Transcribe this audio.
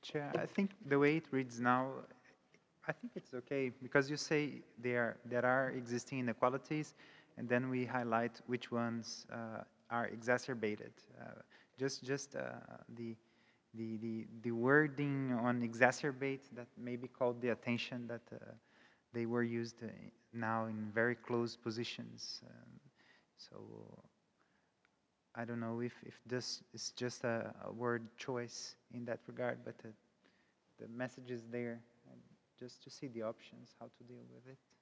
Chair, I think the way it reads now, I think it's okay because you say there are existing inequalities, and then we highlight which ones are exacerbated. Just the wording on exacerbate that maybe called the attention that they were used now in very close positions. So I don't know if this is just a word choice in that regard, but the message is there, and just to see the options, how to deal with it.